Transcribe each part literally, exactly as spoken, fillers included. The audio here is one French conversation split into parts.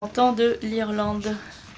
représentant de l'Irlande.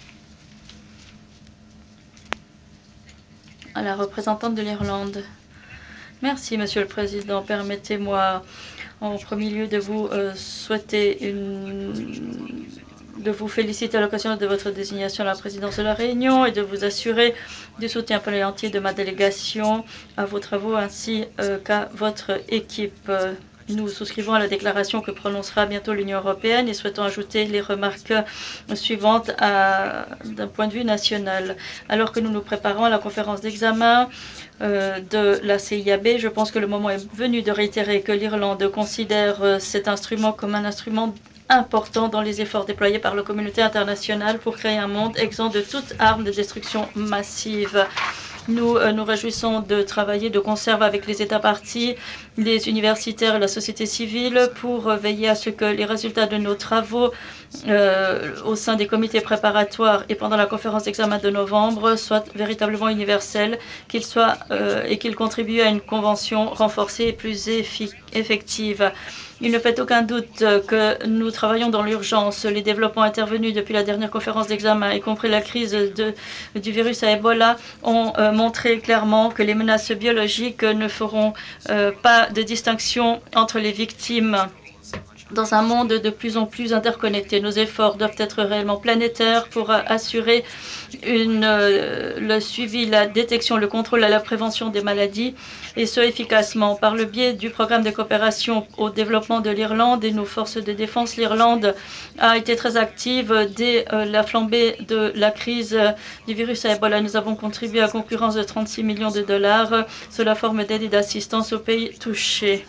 À la représentante de l'Irlande. Merci, Monsieur le Président. Permettez-moi en premier lieu de vous euh, souhaiter une... de vous féliciter à l'occasion de votre désignation à la présidence de la Réunion et de vous assurer du soutien plein entier de ma délégation à vos travaux ainsi euh, qu'à votre équipe. Nous souscrivons à la déclaration que prononcera bientôt l'Union européenne et souhaitons ajouter les remarques suivantes d'un point de vue national. Alors que nous nous préparons à la conférence d'examen euh, de la C I A B, je pense que le moment est venu de réitérer que l'Irlande considère euh, cet instrument comme un instrument important dans les efforts déployés par la communauté internationale pour créer un monde exempt de toute arme de destruction massive. Nous euh, nous réjouissons de travailler de concert avec les États parties, les universitaires et la société civile pour euh, veiller à ce que les résultats de nos travaux euh, au sein des comités préparatoires et pendant la conférence d'examen de novembre soient véritablement universels qu'ils soient, euh, et qu'ils contribuent à une convention renforcée et plus effective. Il ne fait aucun doute que nous travaillons dans l'urgence. Les développements intervenus depuis la dernière conférence d'examen, y compris la crise de, du virus à Ebola, ont euh, montré clairement que les menaces biologiques ne feront euh, pas de distinction entre les victimes. Dans un monde de plus en plus interconnecté, nos efforts doivent être réellement planétaires pour assurer une, euh, le suivi, la détection, le contrôle et la prévention des maladies, et ce efficacement. Par le biais du programme de coopération au développement de l'Irlande et nos forces de défense, l'Irlande a été très active dès euh, la flambée de la crise euh, du virus à Ebola. Nous avons contribué à concurrence de trente-six millions de dollars euh, sous la forme d'aide et d'assistance aux pays touchés.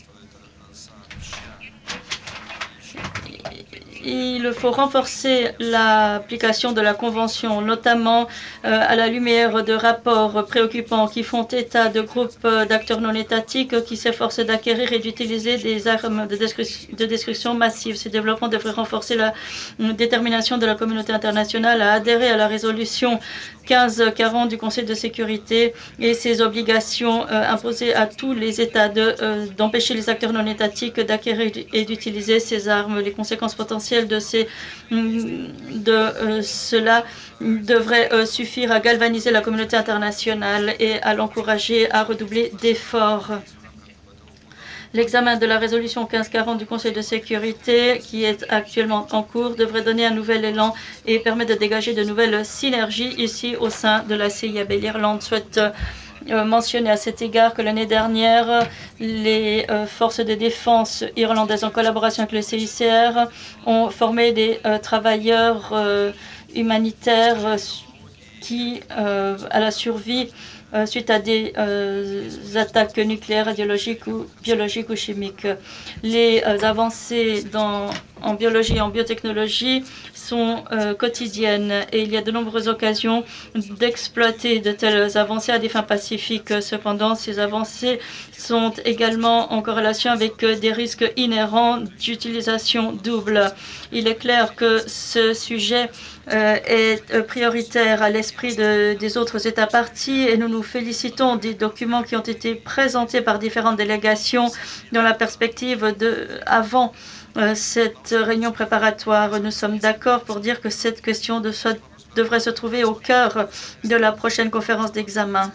Il faut renforcer l'application de la Convention, notamment euh, à la lumière de rapports préoccupants qui font état de groupes d'acteurs non étatiques qui s'efforcent d'acquérir et d'utiliser des armes de, de destruction massive. Ces développements devraient renforcer la détermination de la communauté internationale à adhérer à la résolution quinze quarante du Conseil de sécurité et ses obligations euh, imposées à tous les États d'empêcher de, euh, les acteurs non étatiques d'acquérir et d'utiliser ces armes. Les conséquences potentielles de, ces, de euh, cela devraient euh, suffire à galvaniser la communauté internationale et à l'encourager à redoubler d'efforts. L'examen de la résolution quinze quarante du Conseil de sécurité, qui est actuellement en cours, devrait donner un nouvel élan et permettre de dégager de nouvelles synergies ici au sein de la C I A B. L'Irlande souhaite euh, mentionner à cet égard que l'année dernière, les euh, forces de défense irlandaises, en collaboration avec le C I C R, ont formé des euh, travailleurs euh, humanitaires euh, qui, euh, à la survie euh, suite à des euh, attaques nucléaires, radiologiques ou biologiques ou chimiques. Les euh, avancées dans, en biologie et en biotechnologie sont euh, quotidiennes et il y a de nombreuses occasions d'exploiter de telles avancées à des fins pacifiques. Cependant, ces avancées sont également en corrélation avec des risques inhérents d'utilisation double. Il est clair que ce sujet euh, est prioritaire à l'esprit de, des autres États parties et nous nous félicitons des documents qui ont été présentés par différentes délégations dans la perspective de avant euh, cette réunion préparatoire. Nous sommes d'accord pour dire que cette question de soit, devrait se trouver au cœur de la prochaine conférence d'examen.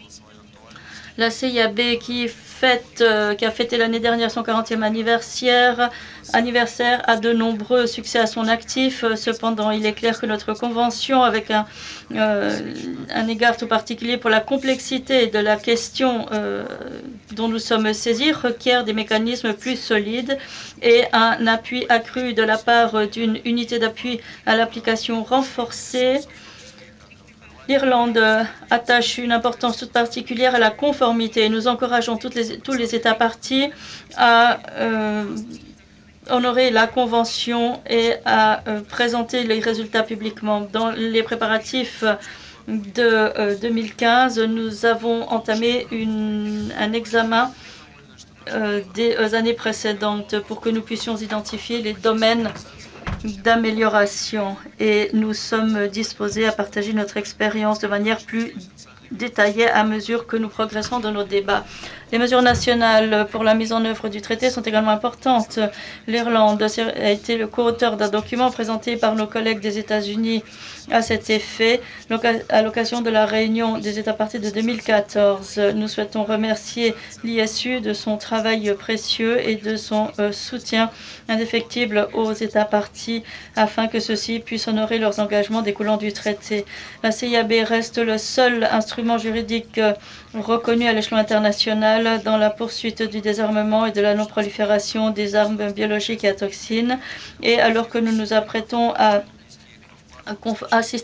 La C I A B qui, fête, euh, qui a fêté l'année dernière son quarantième anniversaire, anniversaire a de nombreux succès à son actif. Cependant, il est clair que notre convention, avec un, euh, un égard tout particulier pour la complexité de la question euh, dont nous sommes saisis, requiert des mécanismes plus solides et un appui accru de la part d'une unité d'appui à l'application renforcée. L'Irlande attache une importance toute particulière à la conformité. Nous encourageons toutes les, tous les États parties à euh, honorer la Convention et à euh, présenter les résultats publiquement. Dans les préparatifs de euh, deux mille quinze, nous avons entamé une, un examen euh, des euh, années précédentes pour que nous puissions identifier les domaines d'amélioration et nous sommes disposés à partager notre expérience de manière plus détaillée à mesure que nous progressons dans nos débats. Les mesures nationales pour la mise en œuvre du traité sont également importantes. L'Irlande a été le co-auteur d'un document présenté par nos collègues des États-Unis à cet effet, à l'occasion de la réunion des États parties de deux mille quatorze. Nous souhaitons remercier l'I S U de son travail précieux et de son euh, soutien indéfectible aux États parties afin que ceux-ci puissent honorer leurs engagements découlant du traité. La C I A B reste le seul instrument juridique euh, reconnu à l'échelon international dans la poursuite du désarmement et de la non-prolifération des armes biologiques et à toxines. Et alors que nous nous apprêtons à assister